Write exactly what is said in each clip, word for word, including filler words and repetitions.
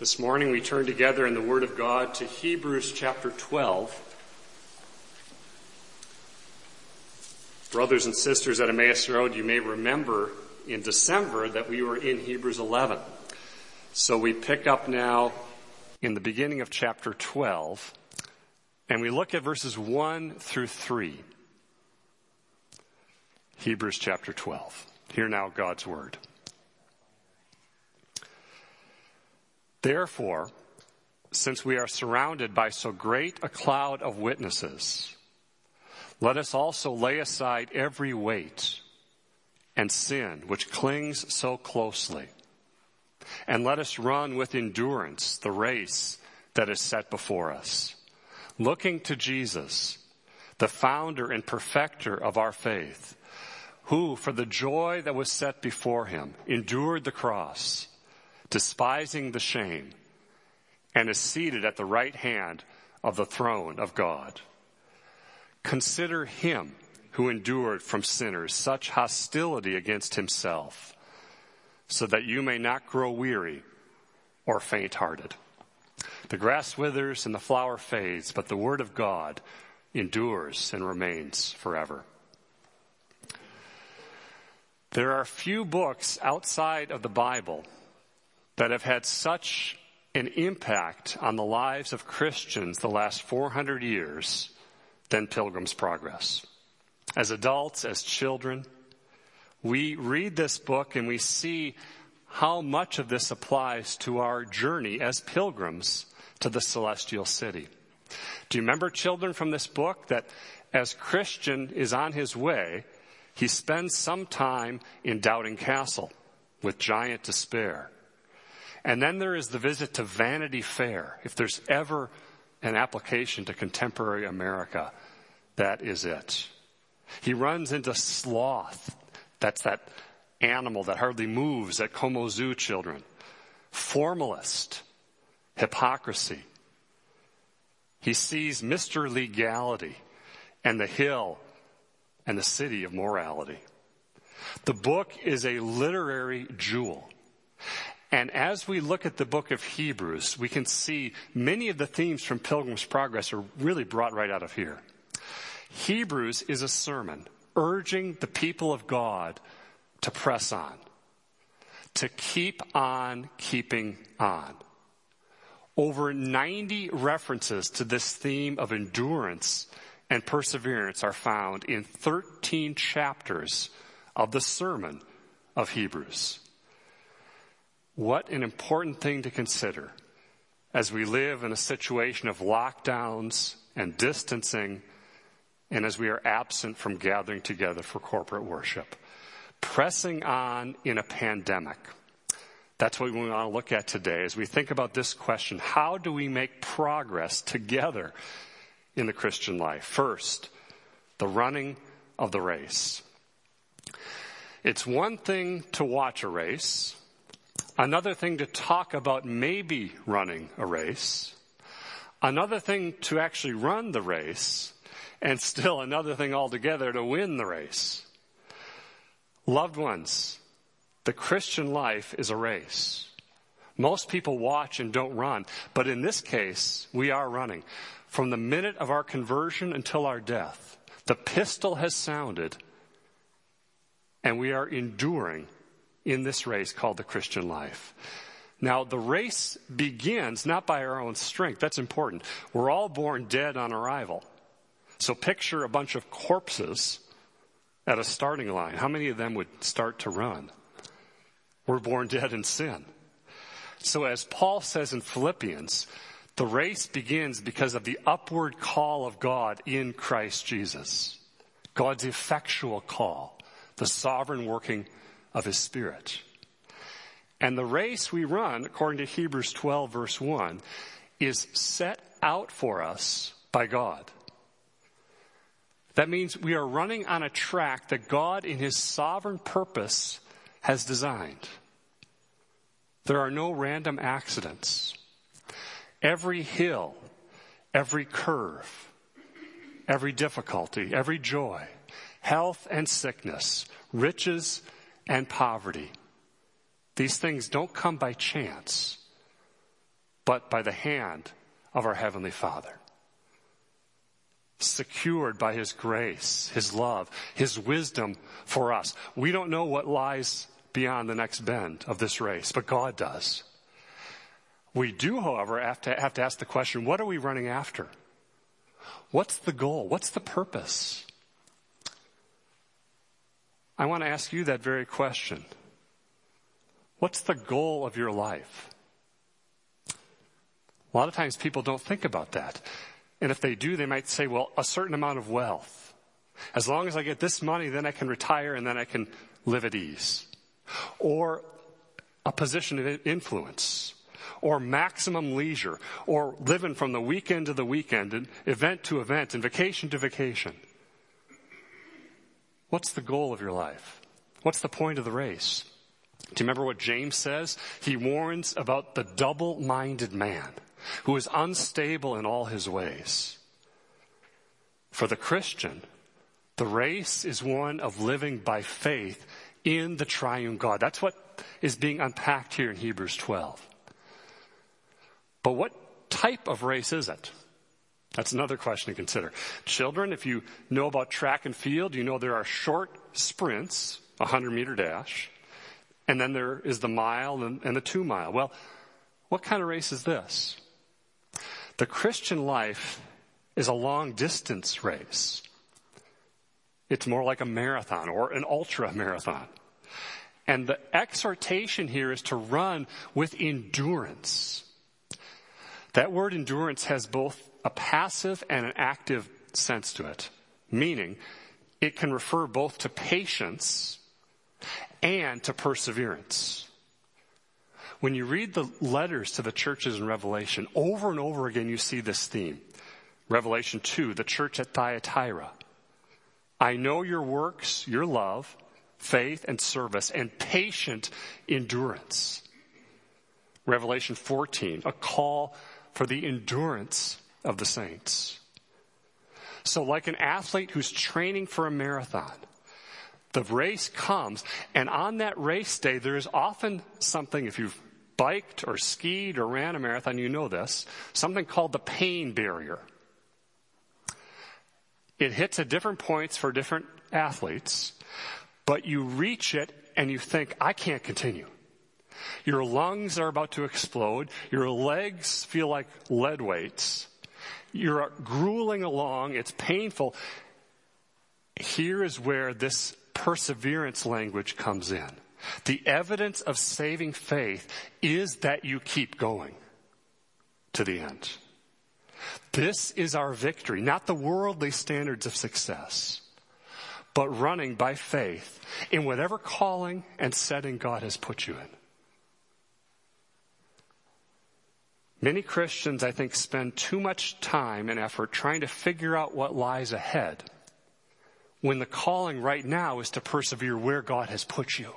This morning we turn together in the Word of God to Hebrews chapter twelve. Brothers and sisters at Emmaus Road, you may remember in December that we were in Hebrews eleven. So we pick up now in the beginning of chapter twelve, and we look at verses one through three. Hebrews chapter twelve. Hear now God's Word. Therefore, since we are surrounded by so great a cloud of witnesses, let us also lay aside every weight and sin which clings so closely, and let us run with endurance the race that is set before us, looking to Jesus, the founder and perfecter of our faith, who, for the joy that was set before him, endured the cross, despising the shame, and is seated at the right hand of the throne of God. Consider him who endured from sinners such hostility against himself, so that you may not grow weary or faint-hearted. The grass withers and the flower fades, but the word of God endures and remains forever. There are few books outside of the Bible that have had such an impact on the lives of Christians the last four hundred years than Pilgrim's Progress. As adults, as children, we read this book and we see how much of this applies to our journey as pilgrims to the celestial city. Do you remember, children, from this book that as Christian is on his way, he spends some time in Doubting Castle with giant despair. And then there is the visit to Vanity Fair. If there's ever an application to contemporary America, that is it. He runs into sloth. That's that animal that hardly moves at Como Zoo, children. Formalist. Hypocrisy. He sees Mister Legality and the hill and the city of morality. The book is a literary jewel. And as we look at the book of Hebrews, we can see many of the themes from Pilgrim's Progress are really brought right out of here. Hebrews is a sermon urging the people of God to press on, to keep on keeping on. Over ninety references to this theme of endurance and perseverance are found in thirteen chapters of the sermon of Hebrews. What an important thing to consider as we live in a situation of lockdowns and distancing, and as we are absent from gathering together for corporate worship. Pressing on in a pandemic. That's what we want to look at today as we think about this question. How do we make progress together in the Christian life? First, the running of the race. It's one thing to watch a race. Another thing to talk about maybe running a race. Another thing to actually run the race. And still another thing altogether to win the race. Loved ones, the Christian life is a race. Most people watch and don't run. But in this case, we are running. From the minute of our conversion until our death, the pistol has sounded. And we are enduring in this race called the Christian life. Now, the race begins not by our own strength. That's important. We're all born dead on arrival. So picture a bunch of corpses at a starting line. How many of them would start to run? We're born dead in sin. So as Paul says in Philippians, the race begins because of the upward call of God in Christ Jesus. God's effectual call, the sovereign working of his Spirit. And the race we run, according to Hebrews twelve, verse one, is set out for us by God. That means we are running on a track that God, in his sovereign purpose, has designed. There are no random accidents. Every hill, every curve, every difficulty, every joy, health and sickness, riches and poverty. These things don't come by chance. but by the hand of our Heavenly Father. Secured by His grace, His love, His wisdom for us. We don't know what lies beyond the next bend of this race, but God does. We do, however, have to, have to ask the question, what are we running after? What's the goal? What's the purpose? I want to ask you that very question. What's the goal of your life? A lot of times people don't think about that. And if they do, they might say, well, a certain amount of wealth. As long as I get this money, then I can retire and then I can live at ease. Or a position of influence. Or maximum leisure. Or living from the weekend to the weekend, and event to event, and vacation to vacation. What's the goal of your life? What's the point of the race? Do you remember what James says? He warns about the double-minded man who is unstable in all his ways. For the Christian, the race is one of living by faith in the triune God. That's what is being unpacked here in Hebrews twelve. But what type of race is it? That's another question to consider. Children, if you know about track and field, you know there are short sprints, a hundred-meter dash, and then there is the mile and, and the two-mile. Well, what kind of race is this? The Christian life is a long-distance race. It's more like a marathon or an ultra-marathon. And the exhortation here is to run with endurance. That word endurance has both a passive and an active sense to it, meaning it can refer both to patience and to perseverance. When you read the letters to the churches in Revelation, over and over again you see this theme. Revelation two, the church at Thyatira. I know your works, your love, faith and service, and patient endurance. Revelation fourteen, a call for the endurance of the saints. So like an athlete who's training for a marathon, the race comes, and on that race day, there is often something, if you've biked or skied or ran a marathon, you know this, something called the pain barrier. It hits at different points for different athletes, but you reach it and you think, I can't continue. Your lungs are about to explode. Your legs feel like lead weights. You're grueling along. It's painful. Here is where this perseverance language comes in. The evidence of saving faith is that you keep going to the end. This is our victory, not the worldly standards of success, but running by faith in whatever calling and setting God has put you in. Many Christians, I think, spend too much time and effort trying to figure out what lies ahead, when the calling right now is to persevere where God has put you.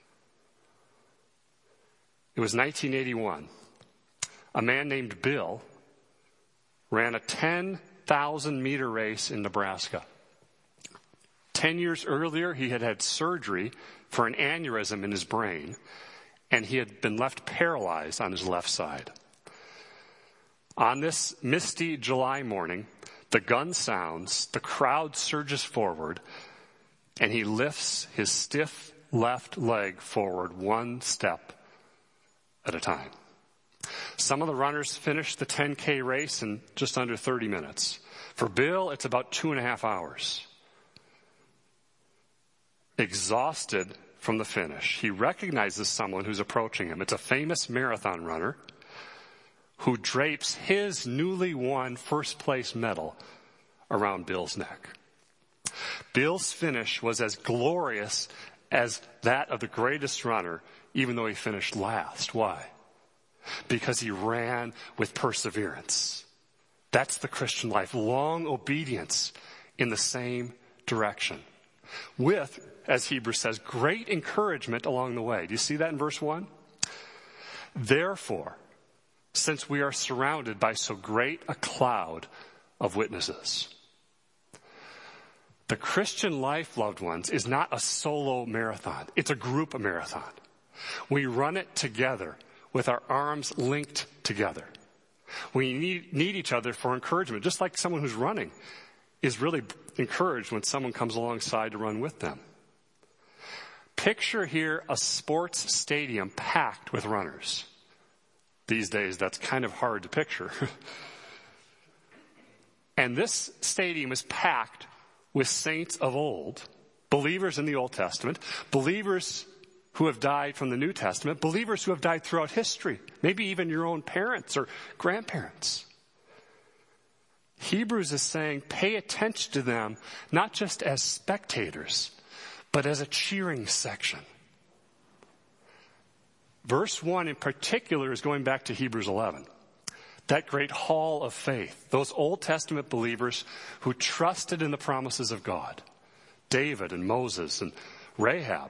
It was nineteen eighty-one. A man named Bill ran a ten thousand meter race in Nebraska. Ten years earlier, he had had surgery for an aneurysm in his brain, and he had been left paralyzed on his left side. On this misty July morning, the gun sounds, the crowd surges forward, and he lifts his stiff left leg forward one step at a time. Some of the runners finished the ten K race in just under thirty minutes. For Bill, it's about two and a half hours. Exhausted from the finish, he recognizes someone who's approaching him. It's a famous marathon runner who drapes his newly won first place medal around Bill's neck. Bill's finish was as glorious as that of the greatest runner, even though he finished last. Why? Because he ran with perseverance. That's the Christian life. Long obedience in the same direction. With, as Hebrews says, great encouragement along the way. Do you see that in verse one? Therefore, since we are surrounded by so great a cloud of witnesses. The Christian life, loved ones, is not a solo marathon. It's a group marathon. We run it together with our arms linked together. We need, need each other for encouragement, just like someone who's running is really encouraged when someone comes alongside to run with them. Picture here a sports stadium packed with runners. These days, that's kind of hard to picture. And this stadium is packed with saints of old, believers in the Old Testament, believers who have died from the New Testament, believers who have died throughout history, maybe even your own parents or grandparents. Hebrews is saying, pay attention to them, not just as spectators, but as a cheering section. Verse one in particular is going back to Hebrews eleven. That great hall of faith, those Old Testament believers who trusted in the promises of God, David and Moses and Rahab.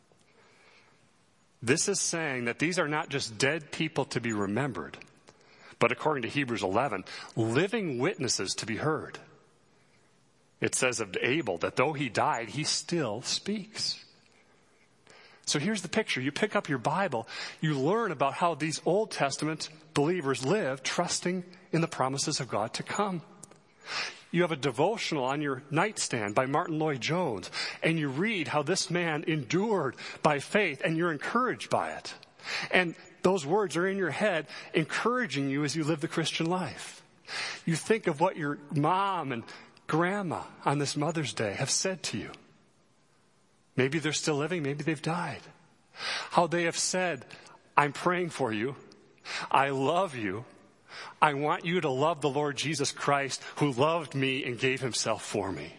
This is saying that these are not just dead people to be remembered, but according to Hebrews eleven, living witnesses to be heard. It says of Abel that though he died, he still speaks. So here's the picture. You pick up your Bible, you learn about how these Old Testament believers live, trusting in the promises of God to come. You have a devotional on your nightstand by Martin Lloyd-Jones, and you read how this man endured by faith, and you're encouraged by it. And those words are in your head, encouraging you as you live the Christian life. You think of what your mom and grandma on this Mother's Day have said to you. Maybe they're still living, maybe they've died. How they have said, I'm praying for you. I love you. I want you to love the Lord Jesus Christ, who loved me and gave himself for me.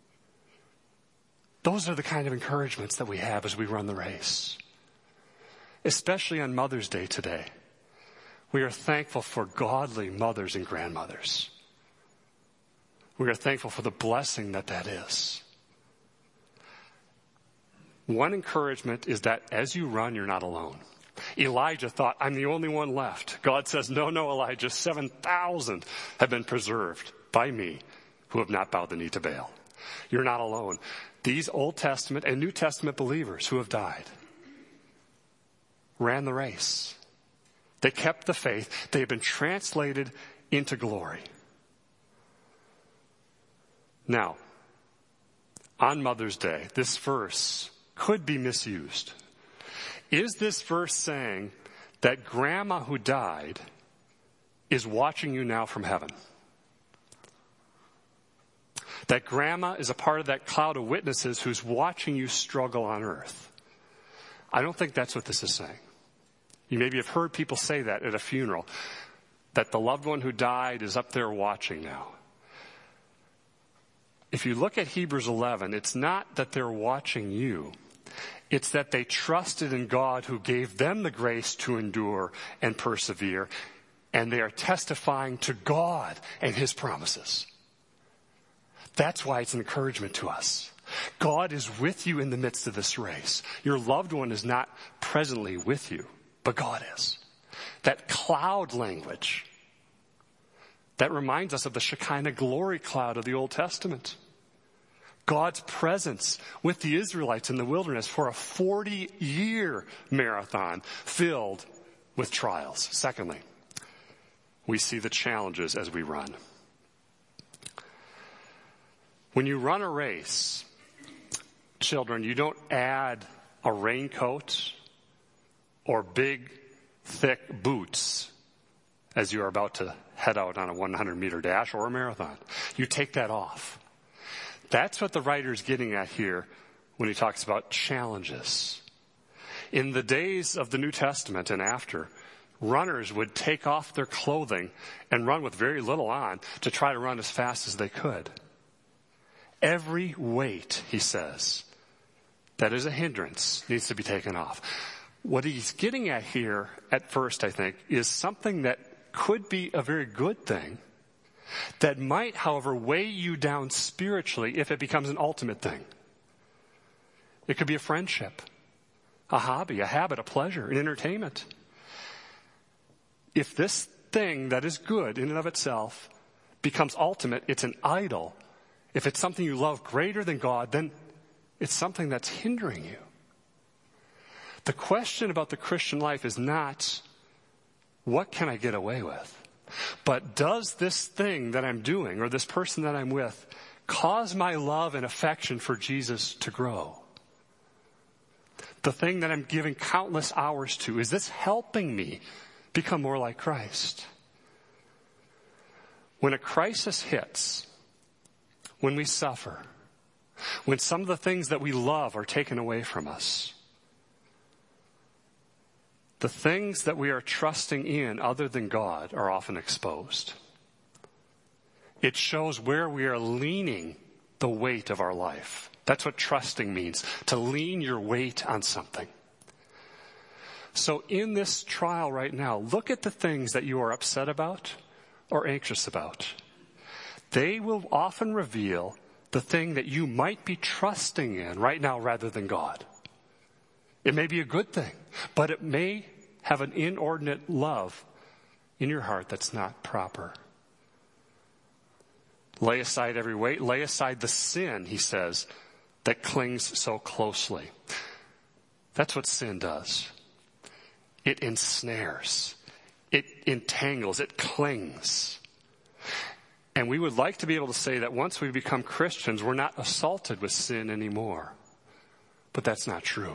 Those are the kind of encouragements that we have as we run the race. Especially on Mother's Day today. We are thankful for godly mothers and grandmothers. We are thankful for the blessing that that is. One encouragement is that as you run, you're not alone. Elijah thought, I'm the only one left. God says, no, no, Elijah, seven thousand have been preserved by me who have not bowed the knee to Baal. You're not alone. These Old Testament and New Testament believers who have died ran the race. They kept the faith. They have been translated into glory. Now, on Mother's Day, this verse could be misused. Is this verse saying that grandma who died is watching you now from heaven? That grandma is a part of that cloud of witnesses who's watching you struggle on earth? I don't think that's what this is saying. You maybe have heard people say that at a funeral, that the loved one who died is up there watching now. If you look at Hebrews eleven, it's not that they're watching you. It's that they trusted in God who gave them the grace to endure and persevere, and they are testifying to God and his promises. That's why it's an encouragement to us. God is with you in the midst of this race. Your loved one is not presently with you, but God is. That cloud language, that reminds us of the Shekinah glory cloud of the Old Testament. God's presence with the Israelites in the wilderness for a forty-year marathon filled with trials. Secondly, we see the challenges as we run. When you run a race, children, you don't add a raincoat or big, thick boots as you are about to head out on a one hundred meter dash or a marathon. You take that off. That's what the writer's getting at here when he talks about challenges. In the days of the New Testament and after, runners would take off their clothing and run with very little on to try to run as fast as they could. Every weight, he says, that is a hindrance needs to be taken off. What he's getting at here, at first, I think, is something that could be a very good thing, that might, however, weigh you down spiritually if it becomes an ultimate thing. It could be a friendship, a hobby, a habit, a pleasure, an entertainment. If this thing that is good in and of itself becomes ultimate, it's an idol. If it's something you love greater than God, then it's something that's hindering you. The question about the Christian life is not what can I get away with? But does this thing that I'm doing or this person that I'm with cause my love and affection for Jesus to grow? The thing that I'm giving countless hours to, is this helping me become more like Christ? When a crisis hits, when we suffer, when some of the things that we love are taken away from us, the things that we are trusting in other than God are often exposed. It shows where we are leaning the weight of our life. That's what trusting means, to lean your weight on something. So in this trial right now, look at the things that you are upset about or anxious about. They will often reveal the thing that you might be trusting in right now rather than God. It may be a good thing, but it may have an inordinate love in your heart that's not proper. Lay aside every weight. Lay aside the sin, he says, that clings so closely. That's what sin does. It ensnares. It entangles. It clings. And we would like to be able to say that once we become Christians, we're not assaulted with sin anymore. But that's not true.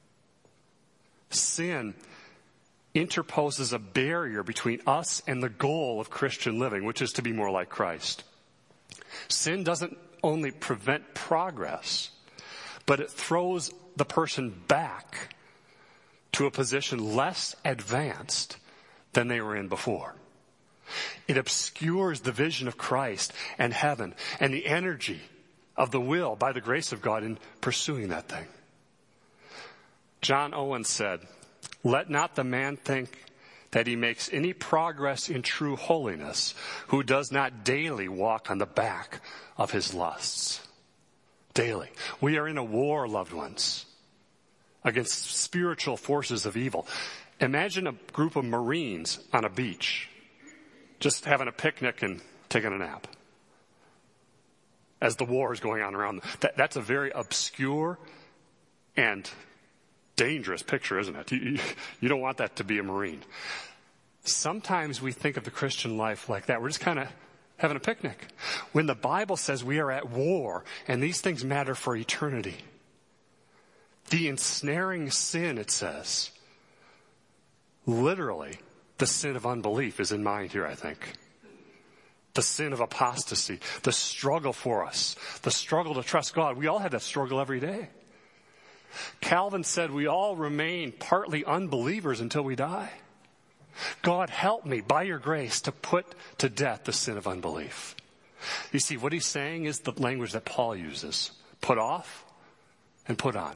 Sin interposes a barrier between us and the goal of Christian living, which is to be more like Christ. Sin doesn't only prevent progress, but it throws the person back to a position less advanced than they were in before. It obscures the vision of Christ and heaven and the energy of the will by the grace of God in pursuing that thing. John Owen said, "Let not the man think that he makes any progress in true holiness who does not daily walk on the back of his lusts." Daily. We are in a war, loved ones, against spiritual forces of evil. Imagine a group of Marines on a beach, just having a picnic and taking a nap as the war is going on around them. That, that's a very obscure and dangerous picture, isn't it? You, you don't want that to be a Marine. Sometimes we think of the Christian life like that. We're just kind of having a picnic. When the Bible says we are at war and these things matter for eternity. The ensnaring sin, it says, literally, the sin of unbelief is in mind here, I think. The sin of apostasy, the struggle for us, the struggle to trust God. We all have that struggle every day. Calvin said we all remain partly unbelievers until we die. God, help me by your grace to put to death the sin of unbelief. You see, what he's saying is the language that Paul uses. Put off and put on.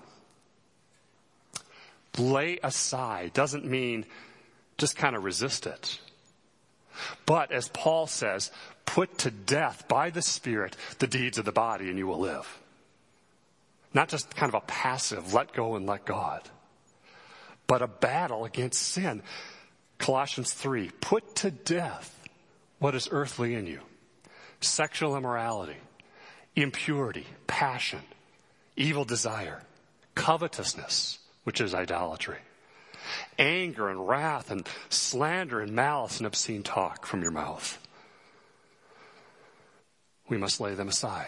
Lay aside doesn't mean just kind of resist it. But as Paul says, put to death by the Spirit the deeds of the body and you will live. Not just kind of a passive let go and let God, but a battle against sin. Colossians three, put to death what is earthly in you. Sexual immorality, impurity, passion, evil desire, covetousness, which is idolatry, anger and wrath and slander and malice and obscene talk from your mouth. We must lay them aside.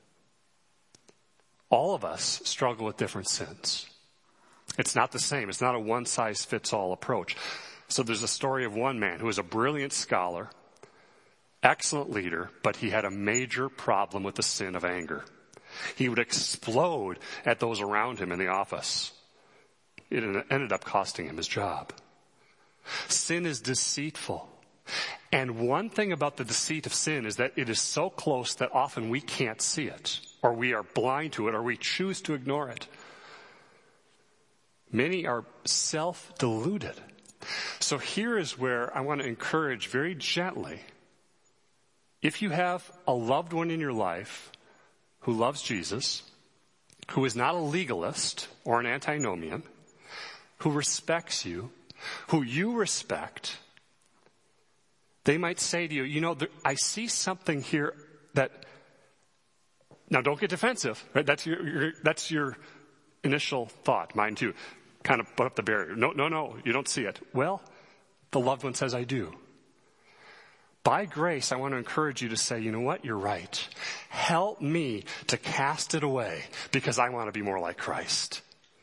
All of us struggle with different sins. It's not the same. It's not a one-size-fits-all approach. So there's a story of one man who was a brilliant scholar, excellent leader, but he had a major problem with the sin of anger. He would explode at those around him in the office. It ended up costing him his job. Sin is deceitful. And one thing about the deceit of sin is that it is so close that often we can't see it, or we are blind to it, or we choose to ignore it. Many are self-deluded. So here is where I want to encourage very gently. If you have a loved one in your life who loves Jesus, who is not a legalist or an antinomian, who respects you, who you respect, they might say to you, you know, there, I see something here that, now don't get defensive, right? That's your, your, that's your initial thought, mine too. Kind of put up the barrier. No, no, no, you don't see it. Well, the loved one says, I do. By grace, I want to encourage you to say, you know what, you're right. Help me to cast it away because I want to be more like Christ.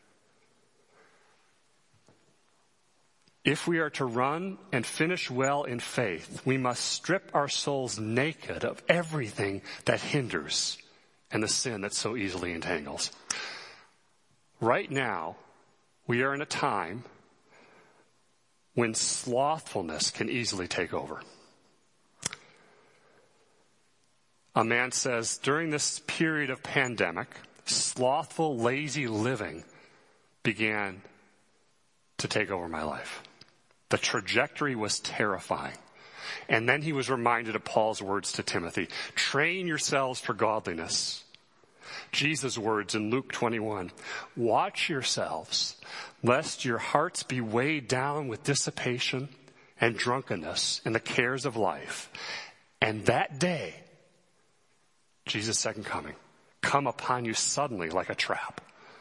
If we are to run and finish well in faith, we must strip our souls naked of everything that hinders and the sin that so easily entangles. Right now, we are in a time when slothfulness can easily take over. A man says, during this period of pandemic, slothful, lazy living began to take over my life. The trajectory was terrifying. And then he was reminded of Paul's words to Timothy, train yourselves for godliness. Jesus' words in Luke twenty-one, watch yourselves, lest your hearts be weighed down with dissipation and drunkenness and the cares of life. And that day, Jesus' second coming, come upon you suddenly like a trap.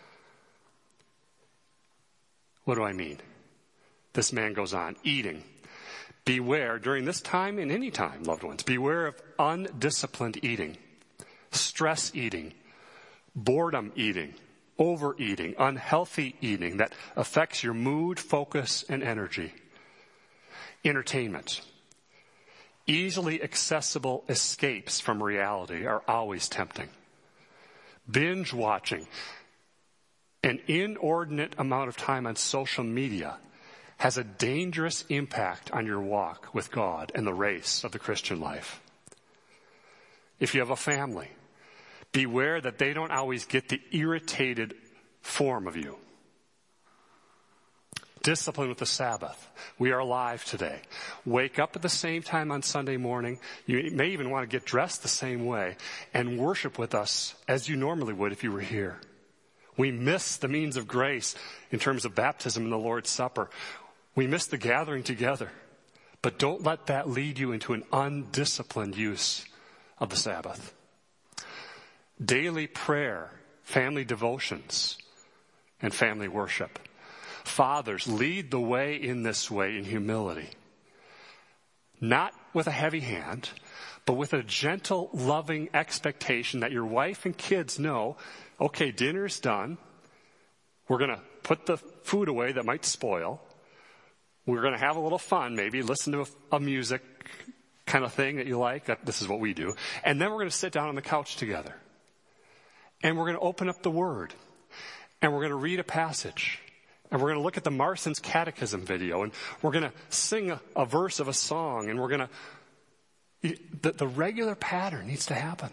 What do I mean? This man goes on, eating. Beware during this time and any time, loved ones, beware of undisciplined eating, stress eating, boredom eating, overeating, unhealthy eating that affects your mood, focus, and energy. Entertainment. Easily accessible escapes from reality are always tempting. Binge watching. An inordinate amount of time on social media has a dangerous impact on your walk with God and the race of the Christian life. If you have a family, beware that they don't always get the irritated form of you. Discipline with the Sabbath. We are alive today. Wake up at the same time on Sunday morning. You may even want to get dressed the same way and worship with us as you normally would if you were here. We miss the means of grace in terms of baptism and the Lord's Supper. We miss the gathering together. But don't let that lead you into an undisciplined use of the Sabbath. Daily prayer, family devotions, and family worship. Fathers, lead the way in this way in humility. Not with a heavy hand, but with a gentle, loving expectation that your wife and kids know, okay, dinner's done. We're going to put the food away that might spoil. We're going to have a little fun, maybe listen to a, a music kind of thing that you like. This is what we do. And then we're going to sit down on the couch together. And we're going to open up the Word. And we're going to read a passage. And we're going to look at the Marston's Catechism video. And we're going to sing a, a verse of a song. And we're going to... The, the regular pattern needs to happen.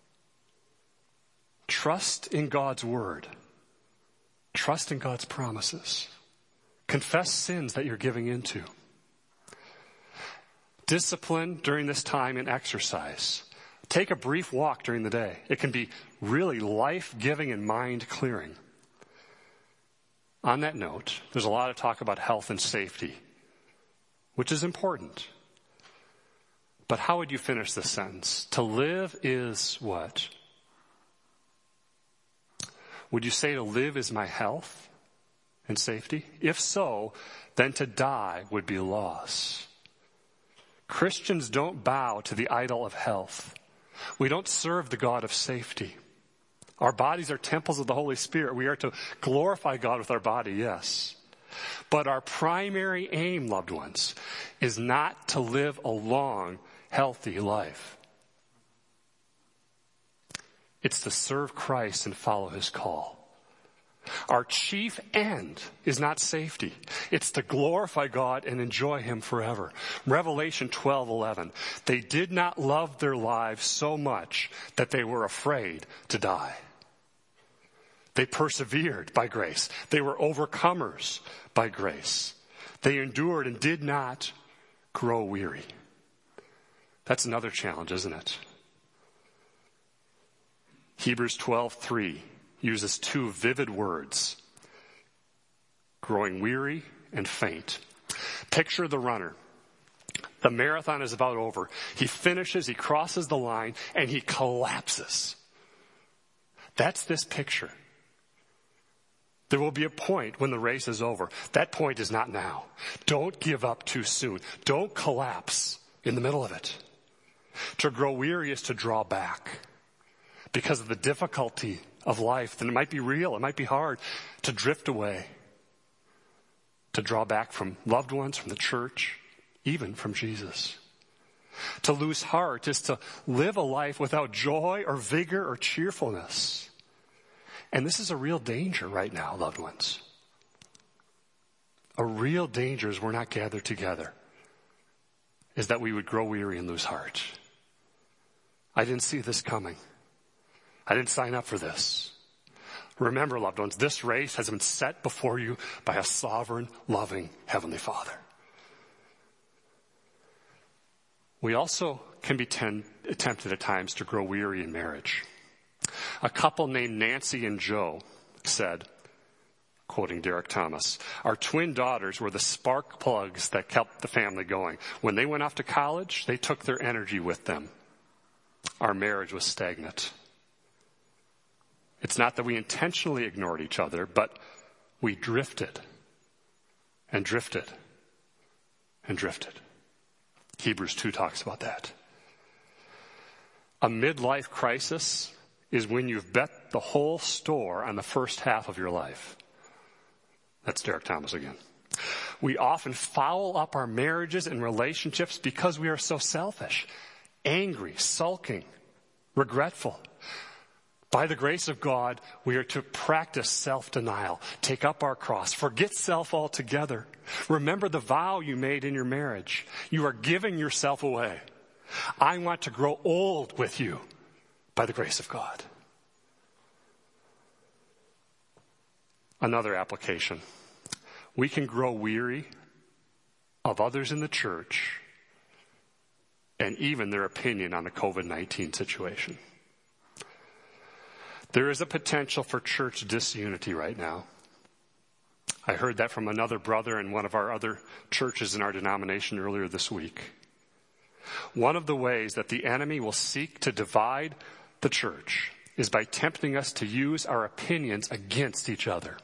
Trust in God's Word. Trust in God's promises. Confess sins that you're giving into. Discipline during this time in exercise. Take a brief walk during the day. It can be really life-giving and mind-clearing. On that note, there's a lot of talk about health and safety, which is important. But how would you finish this sentence? To live is what? Would you say to live is my health and safety? If so, then to die would be loss. Christians don't bow to the idol of health. We don't serve the God of safety. Our bodies are temples of the Holy Spirit. We are to glorify God with our body, yes. But our primary aim, loved ones, is not to live a long, healthy life. It's to serve Christ and follow His call. Our chief end is not safety. It's to glorify God and enjoy Him forever. Revelation twelve eleven. They did not love their lives so much that they were afraid to die. They persevered by grace. They were overcomers by grace. They endured and did not grow weary. That's another challenge, isn't it? Hebrews twelve three. Uses two vivid words, growing weary and faint. Picture the runner. The marathon is about over. He finishes, he crosses the line, and he collapses. That's this picture. There will be a point when the race is over. That point is not now. Don't give up too soon. Don't collapse in the middle of it. To grow weary is to draw back because of the difficulty of life. Then it might be real. It might be hard to drift away, to draw back from loved ones, from the church, even from Jesus. To lose heart is to live a life without joy or vigor or cheerfulness. And this is a real danger right now, loved ones. A real danger is we're not gathered together, is that we would grow weary and lose heart. I didn't see this coming. I didn't sign up for this. Remember, loved ones, this race has been set before you by a sovereign, loving Heavenly Father. We also can be ten- tempted at times to grow weary in marriage. A couple named Nancy and Joe said, quoting Derek Thomas, "Our twin daughters were the spark plugs that kept the family going. When they went off to college, they took their energy with them. Our marriage was stagnant." It's not that we intentionally ignored each other, but we drifted and drifted and drifted. Hebrews two talks about that. A midlife crisis is when you've bet the whole store on the first half of your life. That's Derek Thomas again. We often foul up our marriages and relationships because we are so selfish, angry, sulking, regretful. By the grace of God, we are to practice self-denial, take up our cross, forget self altogether. Remember the vow you made in your marriage. You are giving yourself away. I want to grow old with you by the grace of God. Another application. We can grow weary of others in the church and even their opinion on the covid nineteen situation. There is a potential for church disunity right now. I heard that from another brother in one of our other churches in our denomination earlier this week. One of the ways that the enemy will seek to divide the church is by tempting us to use our opinions against each other.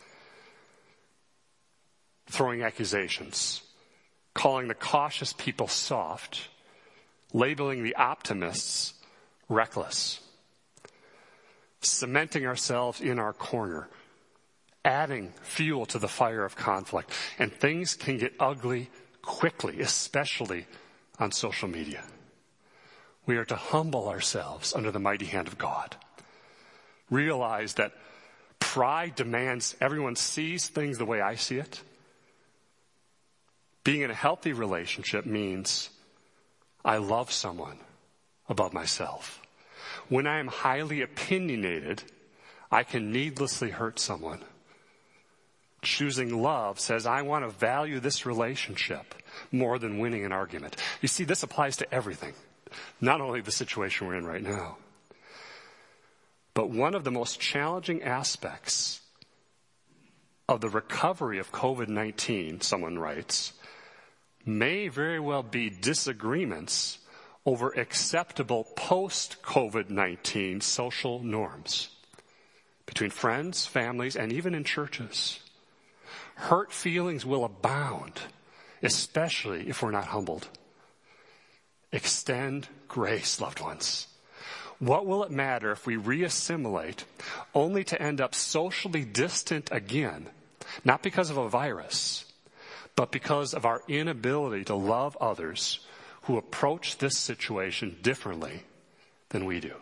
Throwing accusations, calling the cautious people soft, labeling the optimists reckless, cementing ourselves in our corner, adding fuel to the fire of conflict. And things can get ugly quickly, especially on social media. We are to humble ourselves under the mighty hand of God. Realize that pride demands everyone sees things the way I see it. Being in a healthy relationship means I love someone above myself. When I am highly opinionated, I can needlessly hurt someone. Choosing love says I want to value this relationship more than winning an argument. You see, this applies to everything, not only the situation we're in right now. But one of the most challenging aspects of the recovery of covid nineteen, someone writes, may very well be disagreements over acceptable post-covid nineteen social norms between friends, families, and even in churches. Hurt feelings will abound, especially if we're not humbled. Extend grace, loved ones. What will it matter if we reassimilate only to end up socially distant again, not because of a virus, but because of our inability to love others who approach this situation differently than we do?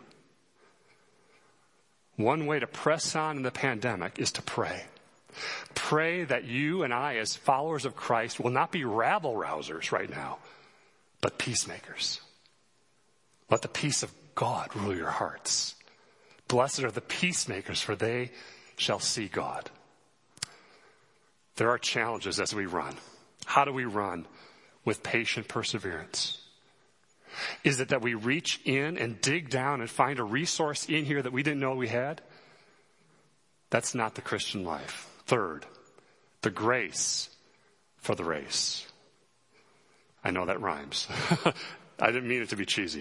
One way to press on in the pandemic is to pray. Pray that you and I, as followers of Christ, will not be rabble-rousers right now, but peacemakers. Let the peace of God rule your hearts. Blessed are the peacemakers, for they shall see God. There are challenges as we run. How do we run? With patient perseverance. Is it that we reach in and dig down and find a resource in here that we didn't know we had? That's not the Christian life. Third, the grace for the race. I know that rhymes. I didn't mean it to be cheesy.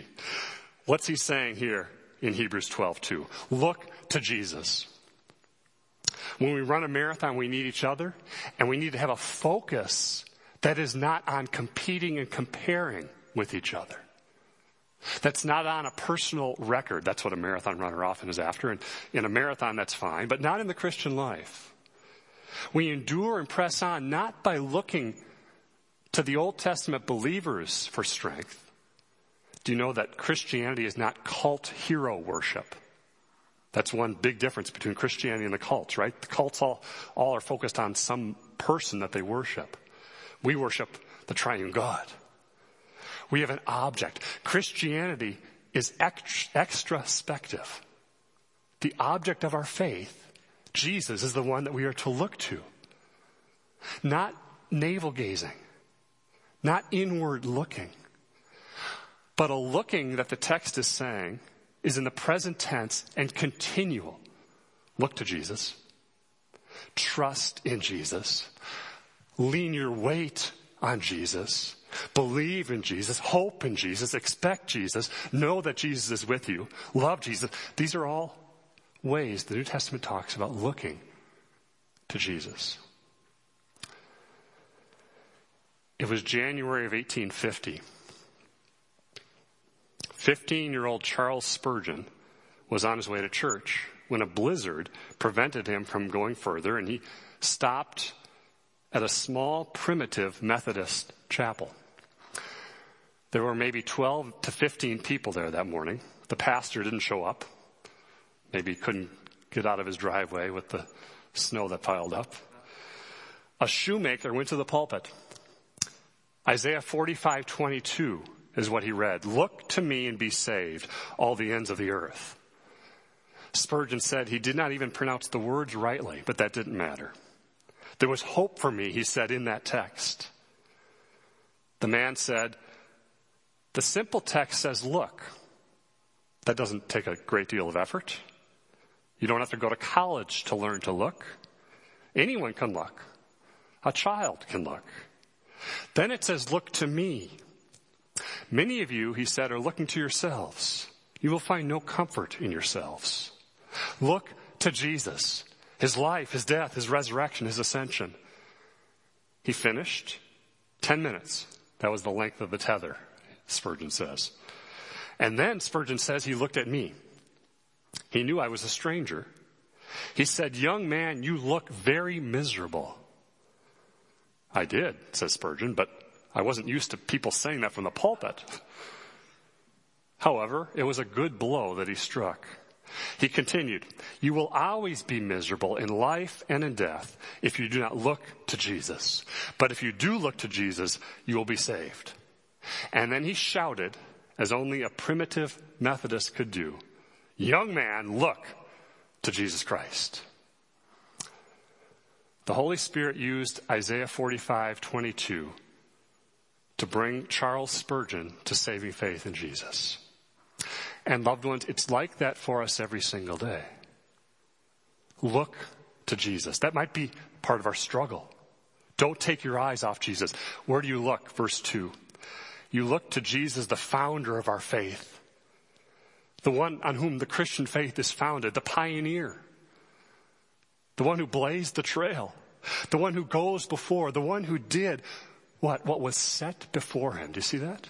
What's he saying here in Hebrews twelve two? Look to Jesus. When we run a marathon, we need each other, and we need to have a focus that is not on competing and comparing with each other. That's not on a personal record. That's what a marathon runner often is after. And in a marathon, that's fine, but not in the Christian life. We endure and press on not by looking to the Old Testament believers for strength. Do you know that Christianity is not cult hero worship? That's one big difference between Christianity and the cults, right? The cults all, all are focused on some person that they worship. We worship the triune God. We have an object. Christianity is ext- extraspective. The object of our faith, Jesus, is the one that we are to look to. Not navel-gazing. Not inward looking. But a looking that the text is saying is in the present tense and continual. Look to Jesus. Trust in Jesus. Lean your weight on Jesus. Believe in Jesus. Hope in Jesus. Expect Jesus. Know that Jesus is with you. Love Jesus. These are all ways the New Testament talks about looking to Jesus. It was January of eighteen fifty. fifteen-year-old Charles Spurgeon was on his way to church when a blizzard prevented him from going further, and he stopped at a small, primitive Methodist chapel. There were maybe twelve to fifteen people there that morning. The pastor didn't show up. Maybe he couldn't get out of his driveway with the snow that piled up. A shoemaker went to the pulpit. Isaiah forty-five twenty-two is what he read. Look to me and be saved, all the ends of the earth. Spurgeon said he did not even pronounce the words rightly, but that didn't matter. There was hope for me, he said, in that text. The man said, the simple text says, look. That doesn't take a great deal of effort. You don't have to go to college to learn to look. Anyone can look. A child can look. Then it says, look to me. Many of you, he said, are looking to yourselves. You will find no comfort in yourselves. Look to Jesus, his life, his death, his resurrection, his ascension. He finished. Ten minutes. That was the length of the tether, Spurgeon says. And then Spurgeon says he looked at me. He knew I was a stranger. He said, young man, you look very miserable. I did, says Spurgeon, but I wasn't used to people saying that from the pulpit. However, it was a good blow that he struck. He continued, you will always be miserable in life and in death if you do not look to Jesus. But if you do look to Jesus, you will be saved. And then he shouted, as only a primitive Methodist could do, young man, look to Jesus Christ. The Holy Spirit used Isaiah forty-five twenty-two to bring Charles Spurgeon to saving faith in Jesus. And loved ones, it's like that for us every single day. Look to Jesus. That might be part of our struggle. Don't take your eyes off Jesus. Where do you look? Verse two. You look to Jesus, the founder of our faith. The one on whom the Christian faith is founded, the pioneer. The one who blazed the trail. The one who goes before. The one who did what, what was set before him. Do you see that?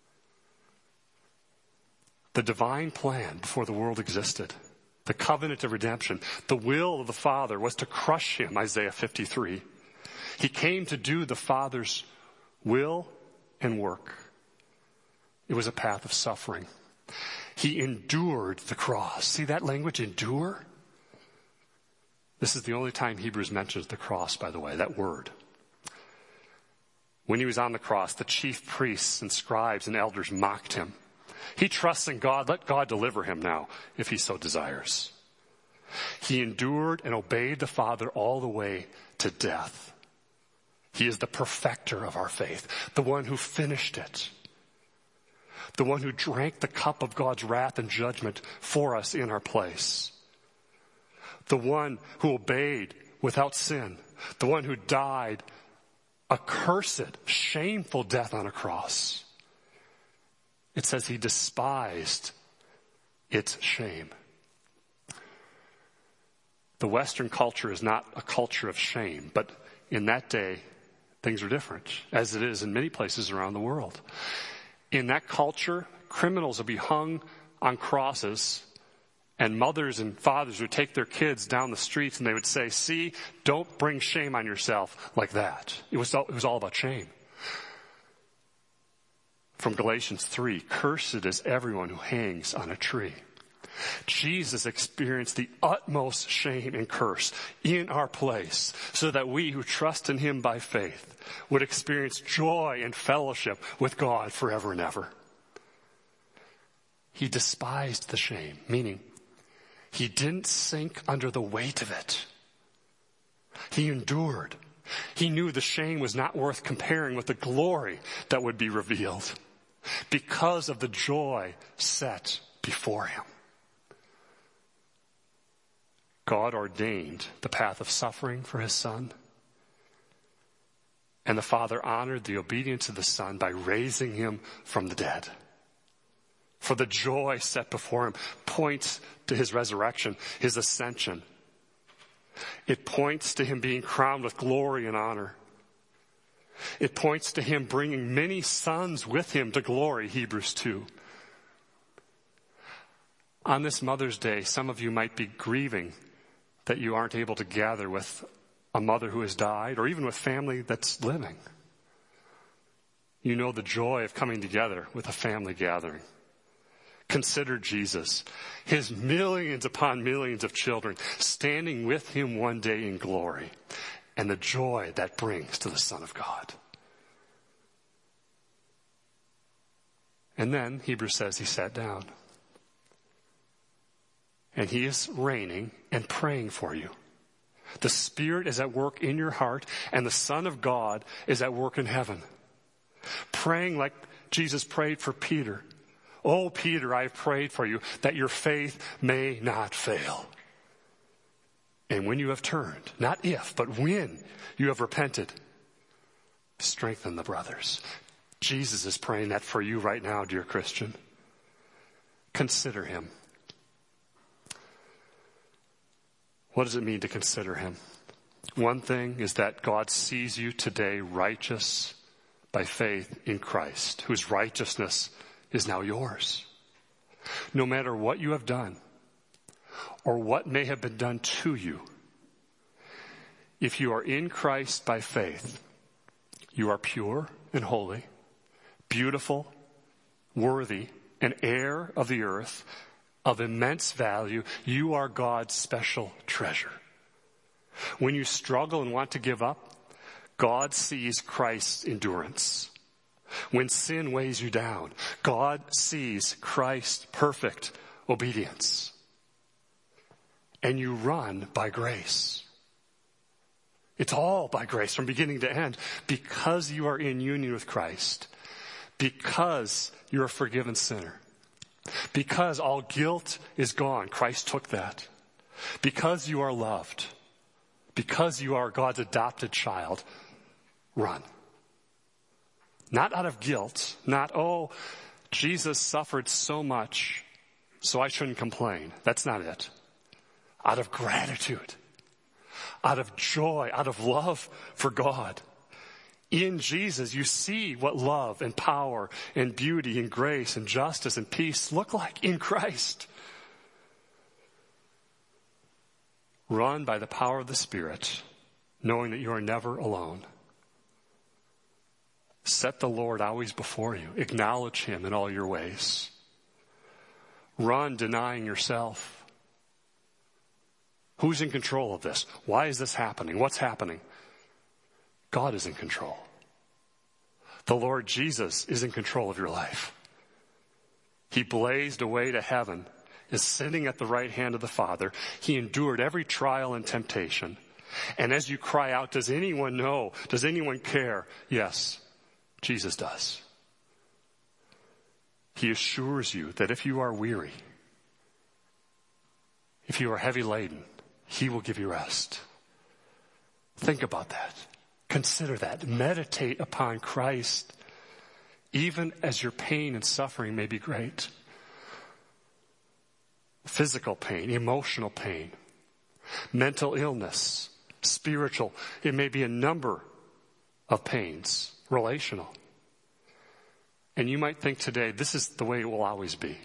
The divine plan before the world existed. The covenant of redemption. The will of the Father was to crush him, Isaiah fifty-three. He came to do the Father's will and work. It was a path of suffering. He endured the cross. See that language, endure? This is the only time Hebrews mentions the cross, by the way, that word. When he was on the cross, the chief priests and scribes and elders mocked him. He trusts in God. Let God deliver him now, if he so desires. He endured and obeyed the Father all the way to death. He is the perfecter of our faith, the one who finished it, the one who drank the cup of God's wrath and judgment for us in our place, the one who obeyed without sin, the one who died a cursed, shameful death on a cross. It says he despised its shame. The the Western culture is not a culture of shame, but in that day, things are different, as it is in many places around the world. In that culture, criminals would be hung on crosses, and mothers and fathers would take their kids down the streets and they would say, see, don't bring shame on yourself like that. It was all, it was all about shame. From Galatians three, cursed is everyone who hangs on a tree. Jesus experienced the utmost shame and curse in our place so that we who trust in him by faith would experience joy and fellowship with God forever and ever. He despised the shame, meaning he didn't sink under the weight of it. He endured. He knew the shame was not worth comparing with the glory that would be revealed because of the joy set before him. God ordained the path of suffering for his Son. And the Father honored the obedience of the Son by raising him from the dead. For the joy set before him points to his resurrection, his ascension. It points to him being crowned with glory and honor. It points to him bringing many sons with him to glory, Hebrews two. On this Mother's Day, some of you might be grieving that you aren't able to gather with a mother who has died, or even with family that's living. You know the joy of coming together with a family gathering. Consider Jesus, his millions upon millions of children standing with him one day in glory, and the joy that brings to the Son of God. And then Hebrews says he sat down. And he is reigning and praying for you. The Spirit is at work in your heart, and the Son of God is at work in heaven. Praying like Jesus prayed for Peter. Oh, Peter, I have prayed for you that your faith may not fail. And when you have turned, not if, but when you have repented, strengthen the brothers. Jesus is praying that for you right now, dear Christian. Consider him. What does it mean to consider him? One thing is that God sees you today righteous by faith in Christ, whose righteousness is now yours. No matter what you have done or what may have been done to you, if you are in Christ by faith, you are pure and holy, beautiful, worthy, an heir of the earth, of immense value. You are God's special treasure. When you struggle and want to give up, God sees Christ's endurance. When sin weighs you down, God sees Christ's perfect obedience. And you run by grace. It's all by grace from beginning to end because you are in union with Christ, because you're a forgiven sinner. Because all guilt is gone, Christ took that. Because you are loved, because you are God's adopted child, run. Not out of guilt, not, oh, Jesus suffered so much, so I shouldn't complain. That's not it. Out of gratitude, out of joy, out of love for God. In Jesus, you see what love and power and beauty and grace and justice and peace look like in Christ. Run by the power of the Spirit, knowing that you are never alone. Set the Lord always before you. Acknowledge him in all your ways. Run denying yourself. Who's in control of this? Why is this happening? What's happening? God is in control. The Lord Jesus is in control of your life. He blazed a way to heaven, is sitting at the right hand of the Father. He endured every trial and temptation. And as you cry out, does anyone know? Does anyone care? Yes, Jesus does. He assures you that if you are weary, if you are heavy laden, he will give you rest. Think about that. Consider that. Meditate upon Christ, even as your pain and suffering may be great. Physical pain, emotional pain, mental illness, spiritual. It may be a number of pains, relational. And you might think today, this is the way it will always be.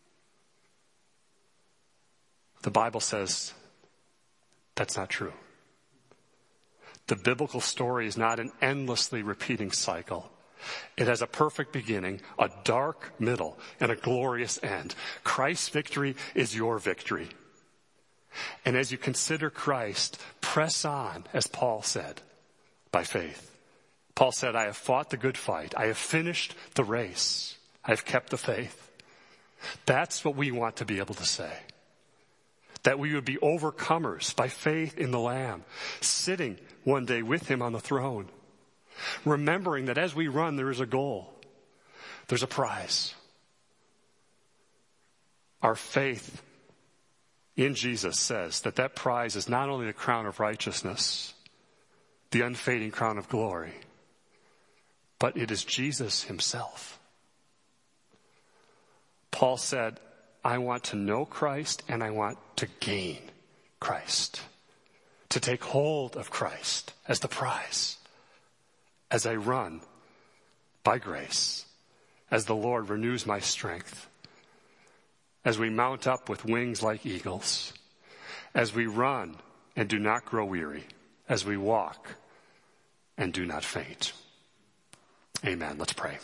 The Bible says that's not true. The biblical story is not an endlessly repeating cycle. It has a perfect beginning, a dark middle, and a glorious end. Christ's victory is your victory. And as you consider Christ, press on, as Paul said, by faith. Paul said, I have fought the good fight. I have finished the race. I have kept the faith. That's what we want to be able to say. That we would be overcomers by faith in the Lamb, sitting one day with him on the throne. Remembering that as we run, there is a goal. There's a prize. Our faith in Jesus says that that prize is not only the crown of righteousness, the unfading crown of glory, but it is Jesus himself. Paul said, I want to know Christ and I want to gain Christ, to take hold of Christ as the prize. As I run by grace, as the Lord renews my strength, as we mount up with wings like eagles, as we run and do not grow weary, as we walk and do not faint. Amen. Let's pray.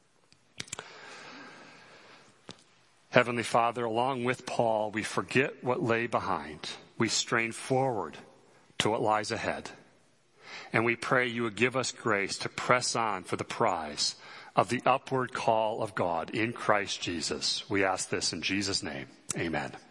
Heavenly Father, along with Paul, we forget what lay behind. We strain forward to what lies ahead. And we pray you would give us grace to press on for the prize of the upward call of God in Christ Jesus. We ask this in Jesus' name. Amen.